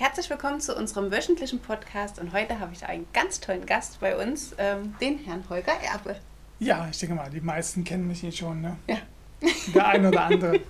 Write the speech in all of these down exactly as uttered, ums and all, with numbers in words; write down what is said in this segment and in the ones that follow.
Herzlich willkommen zu unserem wöchentlichen Podcast und heute habe ich einen ganz tollen Gast bei uns, ähm, den Herrn Holger Erbe. Ja, ich denke mal, die meisten kennen mich hier schon, ne? Ja. Der eine oder andere.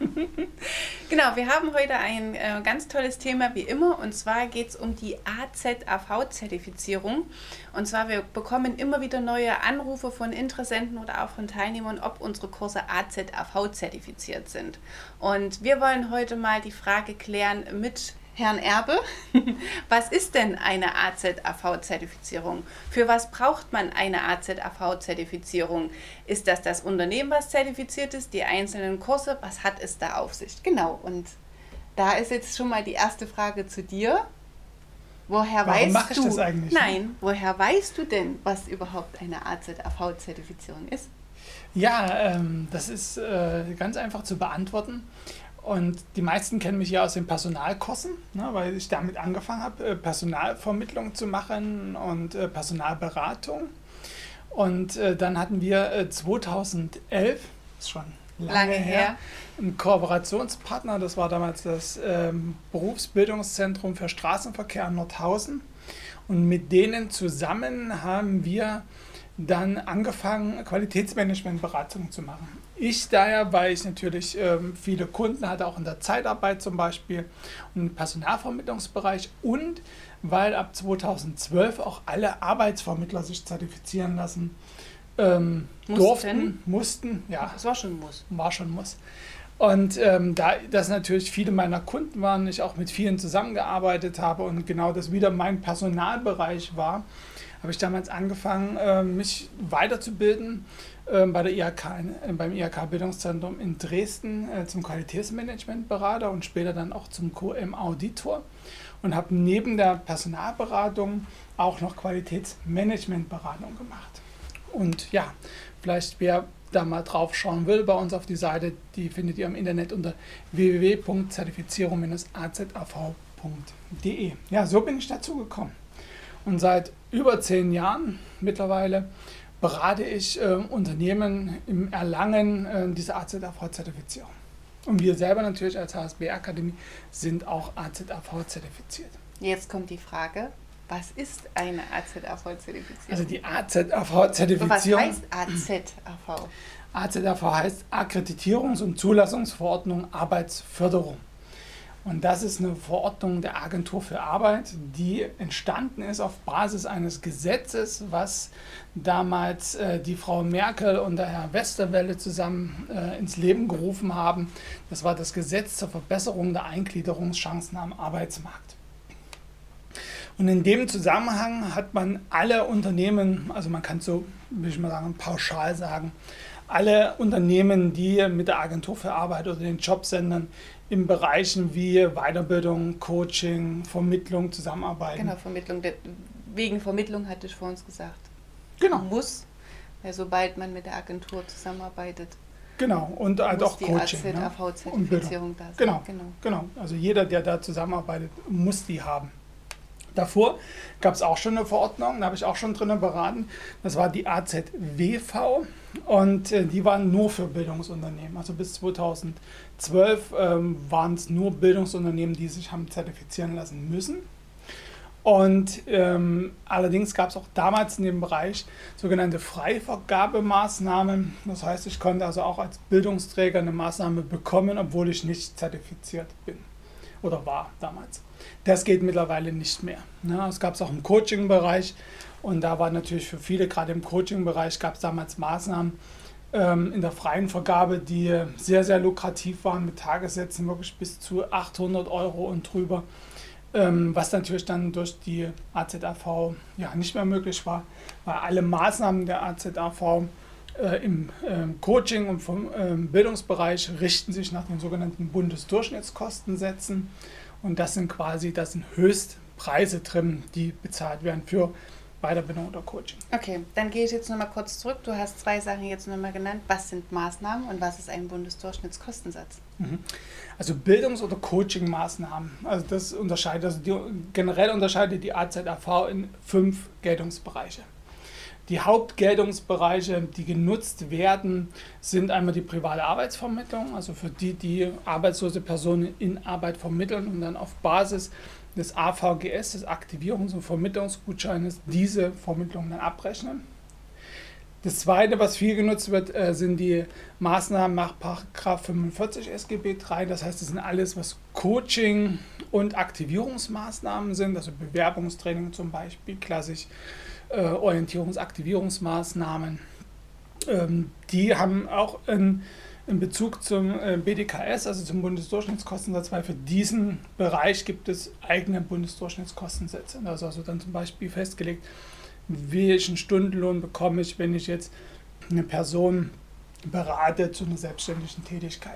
Genau, wir haben heute ein äh, ganz tolles Thema wie immer und zwar geht es um die A Z A V-Zertifizierung. Und zwar, wir bekommen immer wieder neue Anrufe von Interessenten oder auch von Teilnehmern, ob unsere Kurse A Z A V-zertifiziert sind. Und wir wollen heute mal die Frage klären mit Herrn Erbe, was ist denn eine A Z A V-Zertifizierung? Für was braucht man eine A Z A V-Zertifizierung? Ist das das Unternehmen, was zertifiziert ist, die einzelnen Kurse? Was hat es da auf sich? Genau, und da ist jetzt schon mal die erste Frage zu dir. Woher Warum weißt mache ich du? das eigentlich? Nein, woher weißt du denn, was überhaupt eine A Z A V-Zertifizierung ist? Ja, ähm, das ist äh, ganz einfach zu beantworten. Und die meisten kennen mich ja aus den Personalkursen, ne, weil ich damit angefangen habe, äh, Personalvermittlung zu machen und äh, Personalberatung. Und äh, dann hatten wir äh, zweitausendelf, ist schon lange, Lange her, her. einen Kooperationspartner, das war damals das ähm, Berufsbildungszentrum für Straßenverkehr in Nordhausen. Und mit denen zusammen haben wir dann angefangen, Qualitätsmanagementberatung zu machen. Ich daher, weil ich natürlich ähm, viele Kunden hatte, auch in der Zeitarbeit zum Beispiel und im Personalvermittlungsbereich und weil ab zweitausendzwölf auch alle Arbeitsvermittler sich zertifizieren lassen ähm, Mussten? durften, mussten, ja. Das war schon ein Muss. War schon Muss. Und ähm, da das natürlich viele meiner Kunden waren, ich auch mit vielen zusammengearbeitet habe und genau das wieder mein Personalbereich war, habe ich damals angefangen, äh, mich weiterzubilden äh, bei der I H K, äh, beim I H K-Bildungszentrum in Dresden äh, zum Qualitätsmanagementberater und später dann auch zum Q M-Auditor und habe neben der Personalberatung auch noch Qualitätsmanagementberatung gemacht. Und ja, vielleicht wer da mal drauf schauen will, bei uns auf die Seite, die findet ihr im Internet unter w w w punkt zertifizierung Bindestrich a z a v punkt d e. Ja, so bin ich dazu gekommen. Und seit über zehn Jahren mittlerweile berate ich äh, Unternehmen im Erlangen äh, dieser A Z A V-Zertifizierung. Und wir selber natürlich als H S B-Akademie sind auch A Z A V-zertifiziert. Jetzt kommt die Frage, was ist eine A Z A V-Zertifizierung? Also die A Z A V-Zertifizierung. Was heißt A Z A V? A Z A V heißt Akkreditierungs- und Zulassungsverordnung Arbeitsförderung. Und das ist eine Verordnung der Agentur für Arbeit, die entstanden ist auf Basis eines Gesetzes, was damals äh, die Frau Merkel und der Herr Westerwelle zusammen äh, ins Leben gerufen haben. Das war das Gesetz zur Verbesserung der Eingliederungschancen am Arbeitsmarkt. Und in dem Zusammenhang hat man alle Unternehmen, also man kann so, will ich mal sagen, pauschal sagen, alle Unternehmen, die mit der Agentur für Arbeit oder den Jobcentern in Bereichen wie Weiterbildung, Coaching, Vermittlung zusammenarbeiten. Genau, Vermittlung. Wegen Vermittlung hatte ich vor uns gesagt. Genau. Muss, weil sobald man mit der Agentur zusammenarbeitet, genau. Und halt muss auch die Coaching. A Z A V-Zertifizierung da sein. Genau. genau. Genau. Also jeder, der da zusammenarbeitet, muss die haben. Davor gab es auch schon eine Verordnung, da habe ich auch schon drinnen beraten. Das war die A Z W V und äh, die waren nur für Bildungsunternehmen. Also bis zweitausendzwölf ähm, waren es nur Bildungsunternehmen, die sich haben zertifizieren lassen müssen. Und ähm, allerdings gab es auch damals in dem Bereich sogenannte Freivergabemaßnahmen. Das heißt, ich konnte also auch als Bildungsträger eine Maßnahme bekommen, obwohl ich nicht zertifiziert bin oder war damals. Das geht mittlerweile nicht mehr. Ja, es gab es auch im Coaching-Bereich und da war natürlich für viele, gerade im Coaching-Bereich, gab es damals Maßnahmen ähm, in der freien Vergabe, die sehr, sehr lukrativ waren mit Tagessätzen wirklich bis zu achthundert Euro und drüber, ähm, was natürlich dann durch die A Z A V ja, nicht mehr möglich war, weil alle Maßnahmen der A Z A V äh, im äh, Coaching und vom äh, Bildungsbereich richten sich nach den sogenannten Bundesdurchschnittskostensätzen. Und das sind quasi, das sind Höchstpreise drin, die bezahlt werden für Weiterbildung oder Coaching. Okay, dann gehe ich jetzt nochmal kurz zurück. Du hast zwei Sachen jetzt nochmal genannt. Was sind Maßnahmen und was ist ein Bundesdurchschnittskostensatz? Also Bildungs- oder Coaching-Maßnahmen. Also das unterscheidet, also die, generell unterscheidet die A Z A V in fünf Geltungsbereiche. Die Hauptgeltungsbereiche, die genutzt werden, sind einmal die private Arbeitsvermittlung, also für die, die arbeitslose Personen in Arbeit vermitteln und dann auf Basis des A V G S, des Aktivierungs- und Vermittlungsgutscheines, diese Vermittlung dann abrechnen. Das Zweite, was viel genutzt wird, sind die Maßnahmen nach Paragraph fünfundvierzig S G B drei. Das heißt, das sind alles, was Coaching- und Aktivierungsmaßnahmen sind, also Bewerbungstraining zum Beispiel, klassisch äh, Orientierungs-Aktivierungsmaßnahmen. Ähm, die haben auch in, in Bezug zum äh, B D K S, also zum Bundesdurchschnittskostensatz, weil für diesen Bereich gibt es eigene Bundesdurchschnittskostensätze. Also, also dann zum Beispiel festgelegt, welchen Stundenlohn bekomme ich, wenn ich jetzt eine Person berate zu einer selbstständigen Tätigkeit.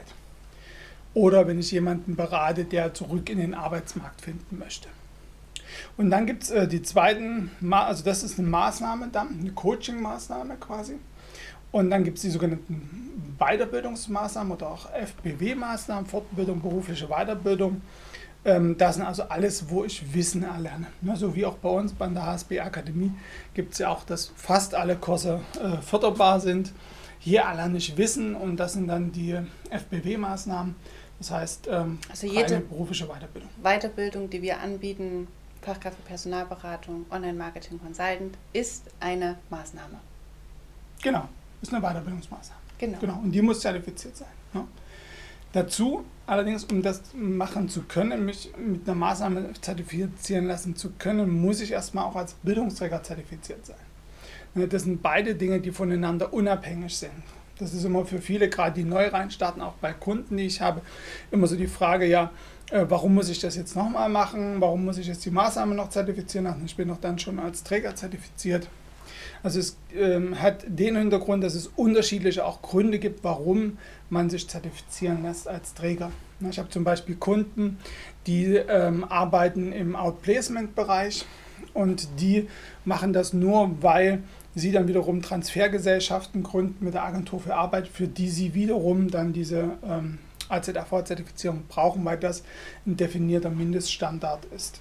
Oder wenn ich jemanden berate, der zurück in den Arbeitsmarkt finden möchte. Und dann gibt es äh, die zweiten, Ma- also das ist eine Maßnahme dann, eine Coaching-Maßnahme quasi. Und dann gibt es die sogenannten Weiterbildungsmaßnahmen oder auch F B W-Maßnahmen, Fortbildung, berufliche Weiterbildung. Das sind also alles, wo ich Wissen erlerne. So wie auch bei uns bei der H S B Akademie gibt es ja auch, dass fast alle Kurse äh, förderbar sind. Hier erlerne ich Wissen und das sind dann die F B W-Maßnahmen. Das heißt, ähm, also jede berufliche Weiterbildung. Weiterbildung, die wir anbieten, Fachkraft für Personalberatung, Online-Marketing, Consultant, ist eine Maßnahme. Genau, ist eine Weiterbildungsmaßnahme. Genau. Genau. Und die muss zertifiziert sein. Ne? Dazu allerdings, um das machen zu können, mich mit einer Maßnahme zertifizieren lassen zu können, muss ich erstmal auch als Bildungsträger zertifiziert sein. Das sind beide Dinge, die voneinander unabhängig sind. Das ist immer für viele, gerade die neu reinstarten, auch bei Kunden, die ich habe, immer so die Frage, ja, warum muss ich das jetzt nochmal machen? Warum muss ich jetzt die Maßnahme noch zertifizieren lassen? Ich bin doch dann schon als Träger zertifiziert. Also es ähm, hat den Hintergrund, dass es unterschiedliche auch Gründe gibt, warum man sich zertifizieren lässt als Träger. Ich habe zum Beispiel Kunden, die ähm, arbeiten im Outplacement-Bereich und die machen das nur, weil sie dann wiederum Transfergesellschaften gründen mit der Agentur für Arbeit, für die sie wiederum dann diese ähm, A Z A V-Zertifizierung brauchen, weil das ein definierter Mindeststandard ist.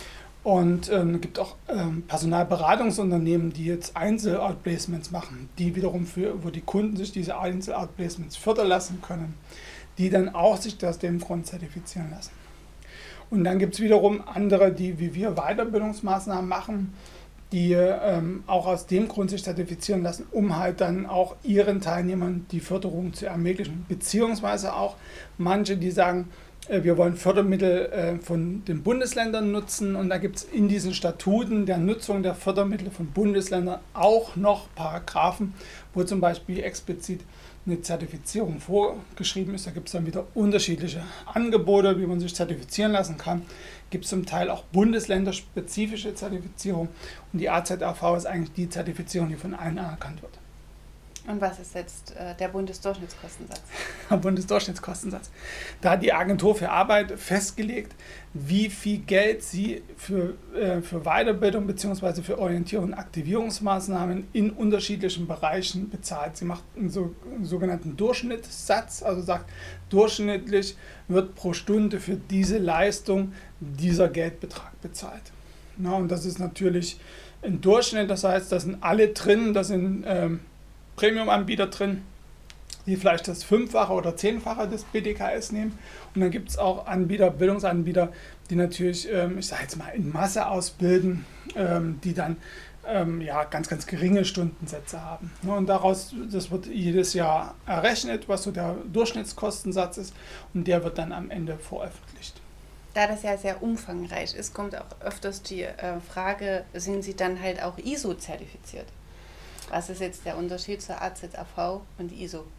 Und es ähm, gibt auch ähm, Personalberatungsunternehmen, die jetzt Einzel-Outplacements machen, die wiederum für, wo die Kunden sich diese Einzel-Outplacements fördern lassen können, die dann auch sich aus dem Grund zertifizieren lassen. Und dann gibt es wiederum andere, die wie wir Weiterbildungsmaßnahmen machen, die ähm, auch aus dem Grund sich zertifizieren lassen, um halt dann auch ihren Teilnehmern die Förderung zu ermöglichen. Beziehungsweise auch manche, die sagen, wir wollen Fördermittel von den Bundesländern nutzen und da gibt es in diesen Statuten der Nutzung der Fördermittel von Bundesländern auch noch Paragraphen, wo zum Beispiel explizit eine Zertifizierung vorgeschrieben ist. Da gibt es dann wieder unterschiedliche Angebote, wie man sich zertifizieren lassen kann. Gibt es zum Teil auch bundesländerspezifische Zertifizierung und die A Z A V ist eigentlich die Zertifizierung, die von allen anerkannt wird. Und was ist jetzt äh, der Bundesdurchschnittskostensatz? Der Bundesdurchschnittskostensatz. Da hat die Agentur für Arbeit festgelegt, wie viel Geld sie für, äh, für Weiterbildung bzw. für Orientierung und Aktivierungsmaßnahmen in unterschiedlichen Bereichen bezahlt. Sie macht einen, so, einen sogenannten Durchschnittssatz, also sagt, durchschnittlich wird pro Stunde für diese Leistung dieser Geldbetrag bezahlt. Na, und das ist natürlich ein Durchschnitt, das heißt, da sind alle drin, da sind ähm, Premium-Anbieter drin, die vielleicht das Fünffache oder Zehnfache des B D K S nehmen. Und dann gibt es auch Anbieter, Bildungsanbieter, die natürlich, ähm, ich sage jetzt mal, in Masse ausbilden, ähm, die dann ähm, ja, ganz, ganz geringe Stundensätze haben. Und daraus, das wird jedes Jahr errechnet, was so der Durchschnittskostensatz ist und der wird dann am Ende veröffentlicht. Da das ja sehr umfangreich ist, kommt auch öfters die äh, Frage, sind Sie dann halt auch I S O-zertifiziert? Was ist jetzt der Unterschied zur A Z A V und I S O?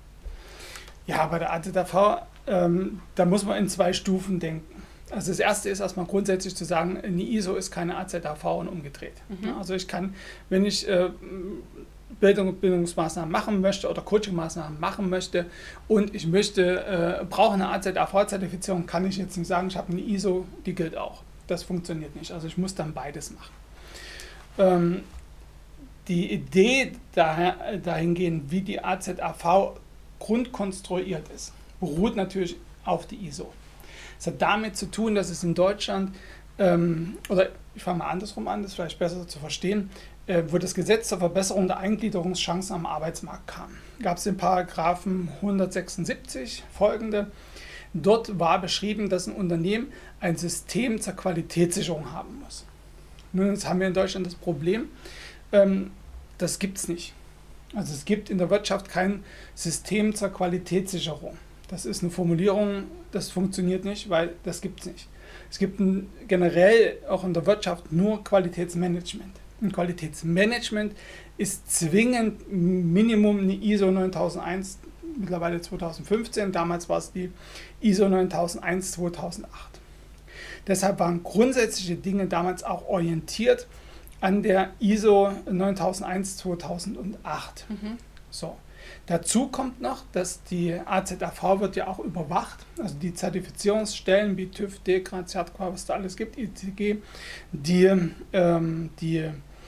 Ja, bei der A Z A V, ähm, da muss man in zwei Stufen denken. Also das erste ist erstmal grundsätzlich zu sagen, eine I S O ist keine A Z A V und umgedreht. Mhm. Also ich kann, wenn ich äh, Bildung, Bildungsmaßnahmen machen möchte oder Coachingmaßnahmen machen möchte und ich möchte, äh, brauche eine A Z A V-Zertifizierung, kann ich jetzt nicht sagen, ich habe eine I S O, die gilt auch. Das funktioniert nicht. Also ich muss dann beides machen. Ähm, Die Idee daher, dahingehend, wie die A Z A V grundkonstruiert ist, beruht natürlich auf die I S O. Es hat damit zu tun, dass es in Deutschland, ähm, oder ich fange mal andersrum an, das ist vielleicht besser zu verstehen, äh, wo das Gesetz zur Verbesserung der Eingliederungschancen am Arbeitsmarkt kam. Gab es den Paragraphen hundertsechsundsiebzig folgende. Dort war beschrieben, dass ein Unternehmen ein System zur Qualitätssicherung haben muss. Nun, jetzt haben wir in Deutschland das Problem, ähm, das gibt es nicht. Also es gibt in der Wirtschaft kein System zur Qualitätssicherung. Das ist eine Formulierung, das funktioniert nicht, weil das gibt es nicht. Es gibt ein, generell auch in der Wirtschaft nur Qualitätsmanagement. Und Qualitätsmanagement ist zwingend Minimum eine I S O neuntausendeins, mittlerweile zweitausendfünfzehn, damals war es die I S O neuntausendeins zweitausendacht. Deshalb waren grundsätzliche Dinge damals auch orientiert an der I S O neuntausendeins zweitausendacht. Mhm. So. Dazu kommt noch, dass die A Z A V wird ja auch überwacht, also die Zertifizierungsstellen wie TÜV, DEKRA, Zertqua, was da alles gibt, I C G, die, ähm, die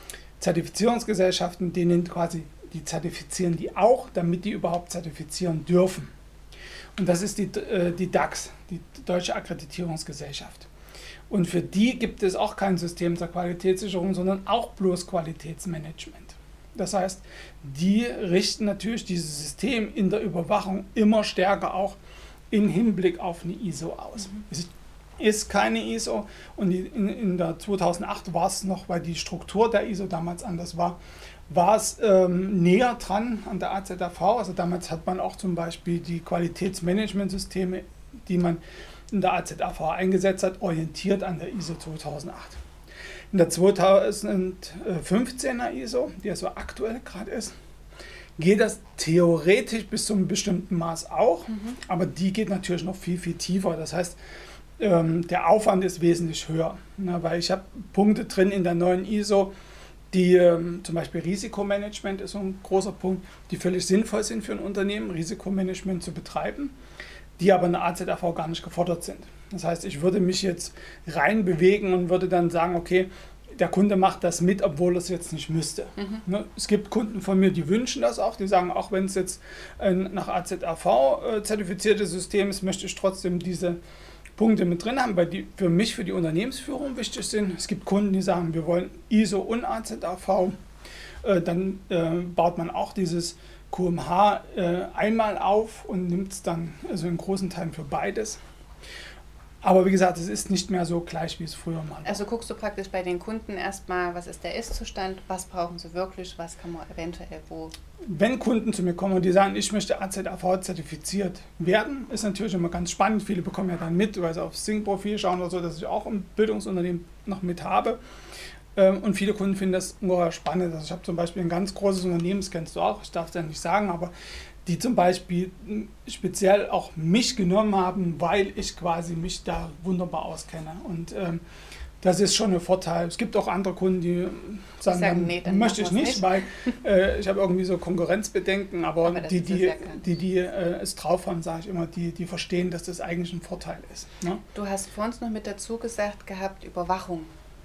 Zertifizierungsgesellschaften, denen quasi, die zertifizieren die auch, damit die überhaupt zertifizieren dürfen. Und das ist die, äh, die DAX, die Deutsche Akkreditierungsgesellschaft. Und für die gibt es auch kein System zur Qualitätssicherung, sondern auch bloß Qualitätsmanagement. Das heißt, die richten natürlich dieses System in der Überwachung immer stärker auch im Hinblick auf eine I S O aus. Mhm. Es ist keine I S O und die, in, in der zweitausendacht war es noch, weil die Struktur der I S O damals anders war, war es ähm, näher dran an der A Z A V. Also damals hat man auch zum Beispiel die Qualitätsmanagementsysteme, die man in der A Z A V eingesetzt hat, orientiert an der I S O zweitausendacht. In der zweitausendfünfzehner I S O, die ja so aktuell gerade ist, geht das theoretisch bis zu einem bestimmten Maß auch, mhm. aber die geht natürlich noch viel, viel tiefer. Das heißt, ähm, der Aufwand ist wesentlich höher, ne, weil ich habe Punkte drin in der neuen I S O, die ähm, zum Beispiel Risikomanagement ist so ein großer Punkt, die völlig sinnvoll sind für ein Unternehmen, Risikomanagement zu betreiben, die aber in der A Z A V gar nicht gefordert sind. Das heißt, ich würde mich jetzt reinbewegen und würde dann sagen, okay, der Kunde macht das mit, obwohl er es jetzt nicht müsste. Mhm. Ne? Es gibt Kunden von mir, die wünschen das auch, die sagen, auch wenn es jetzt ein nach A Z A V äh, zertifiziertes System ist, möchte ich trotzdem diese Punkte mit drin haben, weil die für mich, für die Unternehmensführung wichtig sind. Es gibt Kunden, die sagen, wir wollen I S O und A Z A V. Äh, dann äh, baut man auch dieses Q M H äh, einmal auf und nimmt es dann also in großen Teilen für beides. Aber wie gesagt, es ist nicht mehr so gleich, wie es früher mal war. Also guckst du praktisch bei den Kunden erstmal, was ist der Ist-Zustand, was brauchen sie wirklich, was kann man eventuell wo... Wenn Kunden zu mir kommen und die sagen, ich möchte A Z A V zertifiziert werden, ist natürlich immer ganz spannend. Viele bekommen ja dann mit, weil sie aufs Sing-Profil schauen oder so, dass ich auch ein Bildungsunternehmen noch mit habe. Und viele Kunden finden das ungeheuer spannend. Also ich habe zum Beispiel ein ganz großes Unternehmen, das kennst du auch, ich darf es ja nicht sagen, aber die zum Beispiel speziell auch mich genommen haben, weil ich quasi mich da wunderbar auskenne. Und ähm, das ist schon ein Vorteil. Es gibt auch andere Kunden, die sagen, sagen dann nee, dann möchte ich nicht, nicht. weil äh, ich habe irgendwie so Konkurrenzbedenken, aber, aber die, die, die, die äh, es drauf haben, sage ich immer, die, die verstehen, dass das eigentlich ein Vorteil ist. Ne? Du hast vor uns noch mit dazu gesagt gehabt, Überwachung.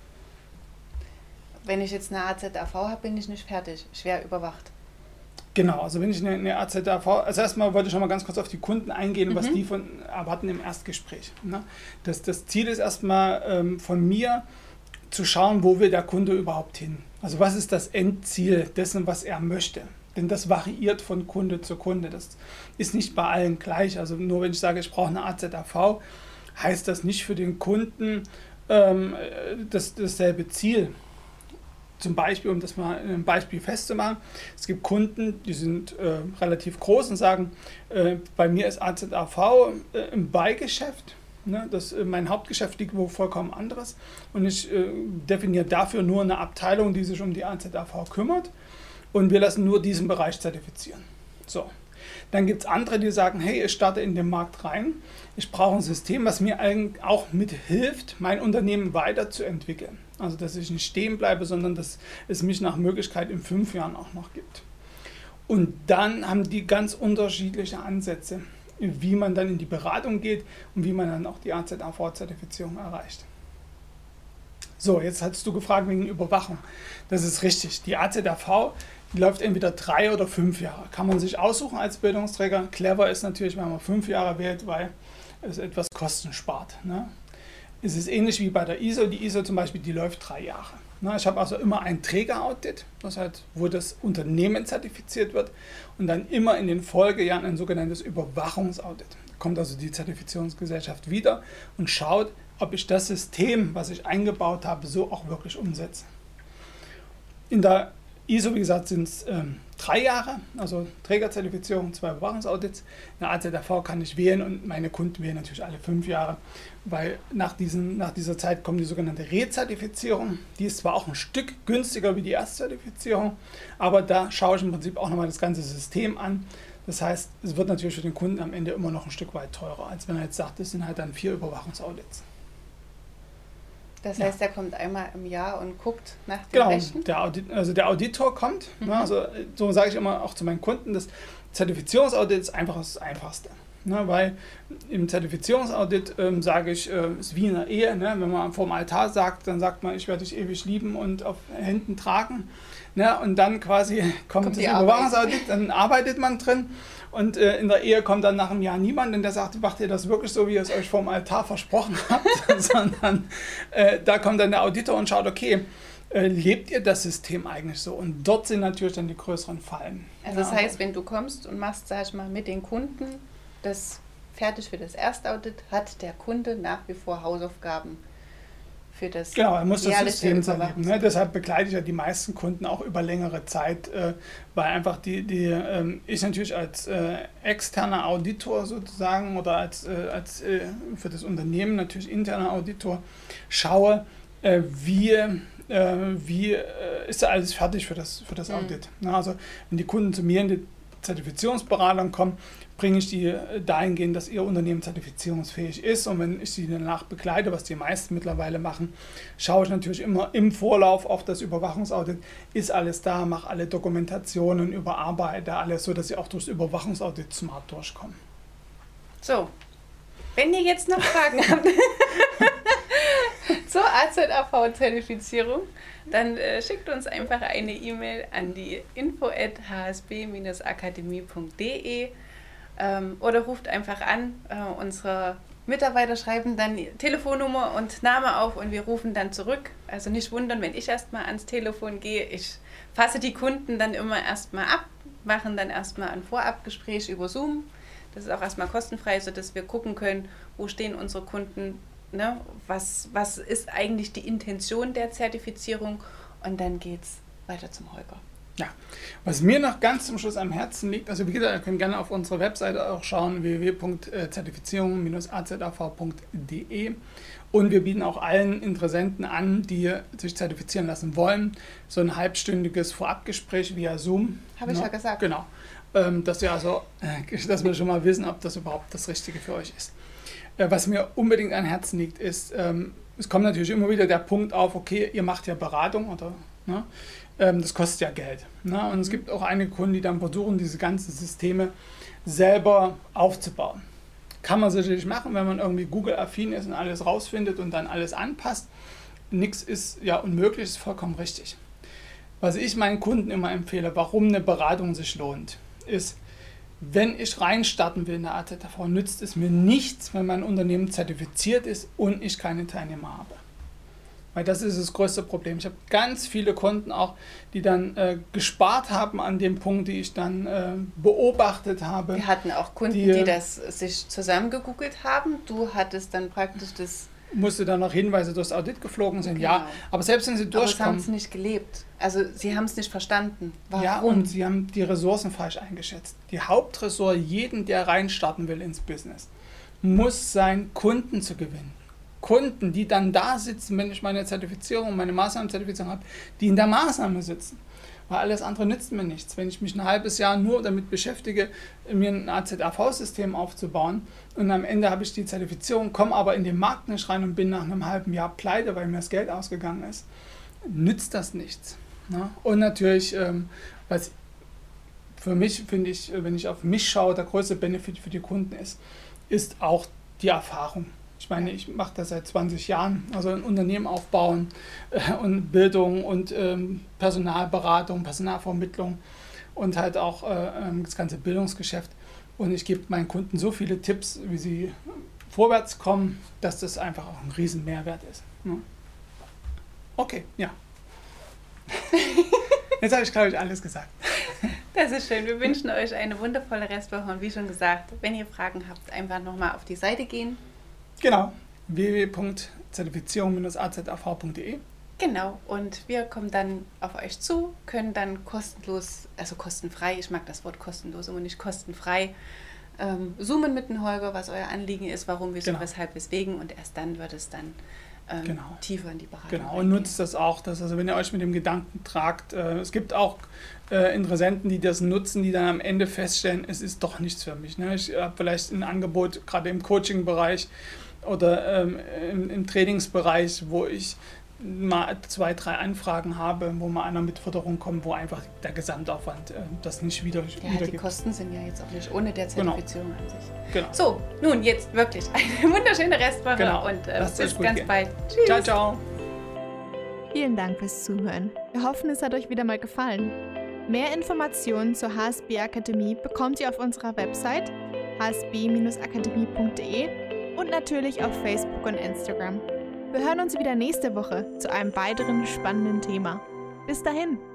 Wenn ich jetzt eine A Z A V habe, bin ich nicht fertig, schwer überwacht. Genau, also wenn ich eine, eine A Z A V, also erstmal wollte ich noch mal ganz kurz auf die Kunden eingehen, mhm. was die von erwarten im Erstgespräch. Ne? Das, das Ziel ist erstmal ähm, von mir zu schauen, wo will der Kunde überhaupt hin. Also was ist das Endziel dessen, was er möchte. Denn das variiert von Kunde zu Kunde. Das ist nicht bei allen gleich. Also nur wenn ich sage, ich brauche eine A Z A V, heißt das nicht für den Kunden ähm, das, dasselbe Ziel. Zum Beispiel, um das mal in einem Beispiel festzumachen, es gibt Kunden, die sind äh, relativ groß und sagen, äh, bei mir ist A Z A V äh, im Beigeschäft, ne? Das, äh, mein Hauptgeschäft liegt wo vollkommen anderes und ich äh, definiere dafür nur eine Abteilung, die sich um die A Z A V kümmert und wir lassen nur diesen Bereich zertifizieren. So. Dann gibt es andere, die sagen, hey, ich starte in den Markt rein, ich brauche ein System, was mir auch mithilft, mein Unternehmen weiterzuentwickeln. Also, dass ich nicht stehen bleibe, sondern dass es mich nach Möglichkeit in fünf Jahren auch noch gibt. Und dann haben die ganz unterschiedliche Ansätze, wie man dann in die Beratung geht und wie man dann auch die A Z A V-Zertifizierung erreicht. So, jetzt hattest du gefragt wegen Überwachung. Das ist richtig. Die A Z A V die läuft entweder drei oder fünf Jahre. Kann man sich aussuchen als Bildungsträger. Clever ist natürlich, wenn man fünf Jahre wählt, weil es etwas Kosten spart. Ne? Es ist ähnlich wie bei der I S O. Die I S O zum Beispiel, die läuft drei Jahre. Na, ich habe also immer ein Trägeraudit, das heißt, wo das Unternehmen zertifiziert wird und dann immer in den Folgejahren ein sogenanntes Überwachungsaudit. Da kommt also die Zertifizierungsgesellschaft wieder und schaut, ob ich das System, was ich eingebaut habe, so auch wirklich umsetze. In der I S O, wie gesagt, sind es ähm, drei Jahre, also Trägerzertifizierung, zwei Überwachungsaudits. In der A Z A V kann ich wählen und meine Kunden wählen natürlich alle fünf Jahre, weil nach, diesen, nach dieser Zeit kommt die sogenannte Rezertifizierung. Die ist zwar auch ein Stück günstiger wie die Erstzertifizierung, aber da schaue ich im Prinzip auch nochmal das ganze System an. Das heißt, es wird natürlich für den Kunden am Ende immer noch ein Stück weit teurer, als wenn er jetzt sagt, es sind halt dann vier Überwachungsaudits. Das heißt, ja. er kommt einmal im Jahr und guckt nach den Genau, Rechten? der Audit, also der Auditor kommt. Mhm. Ne, also so sage ich immer auch zu meinen Kunden, das Zertifizierungsaudit ist einfach das Einfachste. Ne, weil im Zertifizierungsaudit ähm, sage ich, äh, ist wie in einer Ehe. Ne, wenn man vor dem Altar sagt, dann sagt man, ich werde dich ewig lieben und auf Händen tragen. Ne, und dann quasi kommt, kommt das Überwachungsaudit, dann arbeitet man drin. Und äh, in der Ehe kommt dann nach einem Jahr niemand und der sagt, macht ihr das wirklich so, wie ihr es euch vor dem Altar versprochen habt, sondern äh, da kommt dann der Auditor und schaut, okay, äh, lebt ihr das System eigentlich so? Und dort sind natürlich dann die größeren Fallen. Also das heißt, wenn du kommst und machst, sag ich mal, mit den Kunden das fertig für das Erstaudit, hat der Kunde nach wie vor Hausaufgaben für das Genau, er muss das System erleben. Ne? Deshalb begleite ich ja die meisten Kunden auch über längere Zeit, äh, weil einfach die, die ähm, ich natürlich als äh, externer Auditor sozusagen oder als, äh, als äh, für das Unternehmen natürlich interner Auditor schaue, äh, wie, äh, wie äh, ist da alles fertig für das, für das Audit. Mhm. Na, also wenn die Kunden zu mir in die Zertifizierungsberatern kommen, bringe ich die dahingehend, dass ihr Unternehmen zertifizierungsfähig ist. Und wenn ich sie danach begleite, was die meisten mittlerweile machen, schaue ich natürlich immer im Vorlauf auf das Überwachungsaudit. Ist alles da, mache alle Dokumentationen, überarbeite alles, sodass sie auch durchs Überwachungsaudit smart durchkommen. So, wenn ihr jetzt noch Fragen habt zur A Z A V-Zertifizierung, dann äh, schickt uns einfach eine E-Mail an die info at h s b dash akademie punkt d e ähm, oder ruft einfach an. Äh, unsere Mitarbeiter schreiben dann Telefonnummer und Name auf und wir rufen dann zurück. Also nicht wundern, wenn ich erstmal ans Telefon gehe. Ich fasse die Kunden dann immer erstmal ab, machen dann erstmal ein Vorabgespräch über Zoom. Das ist auch erstmal kostenfrei, sodass wir gucken können, wo stehen unsere Kunden. Ne, was, was ist eigentlich die Intention der Zertifizierung? Und dann geht es weiter zum Holger. Ja, was mir noch ganz zum Schluss am Herzen liegt, also wie gesagt, ihr könnt gerne auf unsere Webseite auch schauen, w w w punkt zertifizierung dash a z a v punkt d e, und wir bieten auch allen Interessenten an, die sich zertifizieren lassen wollen, so ein halbstündiges Vorabgespräch via Zoom. Habe ich ja, ja gesagt. Genau, ähm, dass wir also, dass wir schon mal wissen, ob das überhaupt das Richtige für euch ist. Was mir unbedingt an Herzen liegt, ist, ähm, es kommt natürlich immer wieder der Punkt auf, okay, ihr macht ja Beratung, oder, ne, ähm, das kostet ja Geld. Ne, und es gibt auch einige Kunden, die dann versuchen, diese ganzen Systeme selber aufzubauen. Kann man sicherlich machen, wenn man irgendwie Google-affin ist und alles rausfindet und dann alles anpasst. Nichts ist ja unmöglich, ist vollkommen richtig. Was ich meinen Kunden immer empfehle, warum eine Beratung sich lohnt, ist, wenn ich reinstarten will in der A Z A V, nützt es mir nichts, wenn mein Unternehmen zertifiziert ist und ich keine Teilnehmer habe. Weil das ist das größte Problem. Ich habe ganz viele Kunden auch, die dann äh, gespart haben an dem Punkt, die ich dann äh, beobachtet habe. Wir hatten auch Kunden, die, die das sich zusammengegoogelt haben. Du hattest dann praktisch das... Musste dann noch Hinweise durchs Audit geflogen sind, genau. Ja. Aber selbst wenn sie durchkommen... Aber sie haben es nicht gelebt. Also sie haben es nicht verstanden. Warum? Ja, und sie haben die Ressourcen falsch eingeschätzt. Die Hauptressort jeden, der reinstarten will ins Business, muss sein, Kunden zu gewinnen. Kunden, die dann da sitzen, wenn ich meine Zertifizierung, meine Maßnahmenzertifizierung habe, die in der Maßnahme sitzen. Weil alles andere nützt mir nichts. Wenn ich mich ein halbes Jahr nur damit beschäftige, mir ein A Z A V-System aufzubauen und am Ende habe ich die Zertifizierung, komme aber in den Markt nicht rein und bin nach einem halben Jahr pleite, weil mir das Geld ausgegangen ist, nützt das nichts. Ne? Und natürlich, ähm, was für mich, finde ich, wenn ich auf mich schaue, der größte Benefit für die Kunden ist, ist auch die Erfahrung. Ich meine, ich mache das seit zwanzig Jahren, also ein Unternehmen aufbauen äh, und Bildung und ähm, Personalberatung, Personalvermittlung und halt auch äh, das ganze Bildungsgeschäft. Und ich gebe meinen Kunden so viele Tipps, wie sie vorwärts kommen, dass das einfach auch ein riesen Mehrwert ist. Ne? Okay, ja. Jetzt habe ich, glaube ich, alles gesagt. Das ist schön. Wir wünschen euch eine wundervolle Restwoche und wie schon gesagt, wenn ihr Fragen habt, einfach nochmal auf die Seite gehen. Genau, w w w punkt zertifizierung Bindestrich a z a v punkt d e. Genau, und wir kommen dann auf euch zu, können dann kostenlos, also kostenfrei, ich mag das Wort kostenlos immer nicht kostenfrei, ähm, zoomen mit dem Holger, was euer Anliegen ist, warum, wieso, genau. weshalb, weswegen und erst dann wird es dann ähm, genau. tiefer in die Beratung Genau, reingehen. und nutzt das auch, dass, also wenn ihr euch mit dem Gedanken tragt, äh, es gibt auch äh, Interessenten, die das nutzen, die dann am Ende feststellen, es ist doch nichts für mich. Ne? Ich habe vielleicht ein Angebot, gerade im Coaching-Bereich oder ähm, im, im Trainingsbereich, wo ich mal zwei, drei Anfragen habe, wo mal einer mit Förderung kommt, wo einfach der Gesamtaufwand äh, das nicht wieder, ja, wieder die gibt. Kosten sind ja jetzt auch nicht ohne der Zertifizierung genau. an sich. Genau. So, nun jetzt wirklich eine wunderschöne Restwoche genau. und äh, bis ganz gehen. bald. Tschüss. Ciao, ciao. Vielen Dank fürs Zuhören. Wir hoffen, es hat euch wieder mal gefallen. Mehr Informationen zur H S B Akademie bekommt ihr auf unserer Website h s b Bindestrich akademie punkt d e und natürlich auf Facebook und Instagram. Wir hören uns wieder nächste Woche zu einem weiteren spannenden Thema. Bis dahin!